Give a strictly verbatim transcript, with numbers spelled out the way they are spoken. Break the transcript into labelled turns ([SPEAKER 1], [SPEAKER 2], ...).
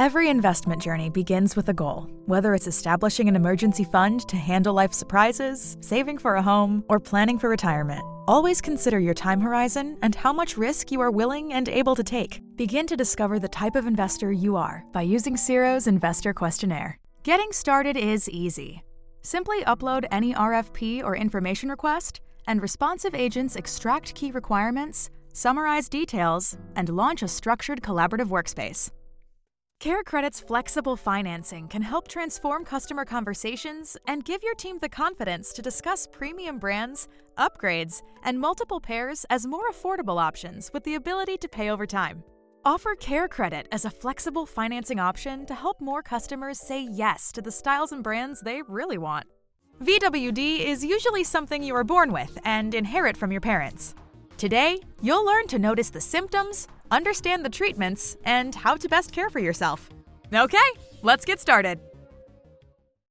[SPEAKER 1] Every investment journey begins with a goal, whether it's establishing an emergency fund to handle life surprises, saving for a home, or planning for retirement. Always consider your time horizon and how much risk you are willing and able to take. Begin to discover the type of investor you are by using Ciro's Investor Questionnaire. Getting started is easy. Simply upload any R F P or information request, and responsive agents extract key requirements, summarize details, and launch a structured collaborative workspace. CareCredit's flexible financing can help transform customer conversations and give your team the confidence to discuss premium brands, upgrades, and multiple pairs as more affordable options with the ability to pay over time. Offer CareCredit as a flexible financing option to help more customers say yes to the styles and brands they really want. V W D is usually something you are born with and inherit from your parents. Today, you'll learn to notice the symptoms, understand the treatments, and how to best care for yourself. Okay, let's get started.